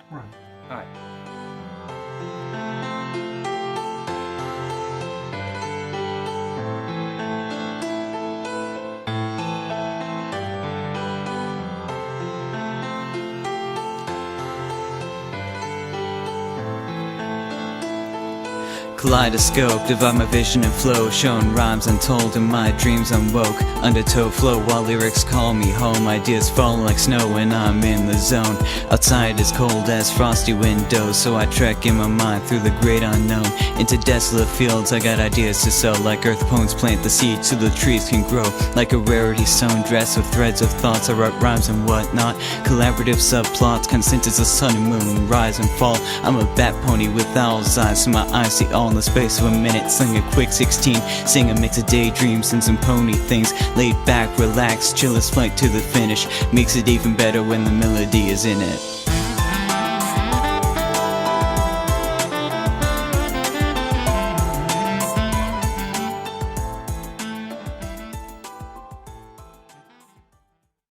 Right. Alright. Kaleidoscope, divide my vision and flow, showing rhymes untold and my dreams unwoke. Undertow flow while lyrics call me home, ideas falling like snow when I'm in the zone. Outside is cold as frosty windows, so I trek in my mind through the great unknown. Into desolate fields, I got ideas to sow, like earth poems plant the seeds so the trees can grow. Like a rarity sewn dress of threads of thoughts, I write rhymes and whatnot. Collaborative subplots, consent is a sun and moon, rise and fall. I'm a bat pony with owl's eyes, so my eyes see all in the space of a minute. Sling a quick 16, sing a mix of daydreams and some pony things. Laid back, relax, chill as flight to the finish. Makes it even better when the melody is in it.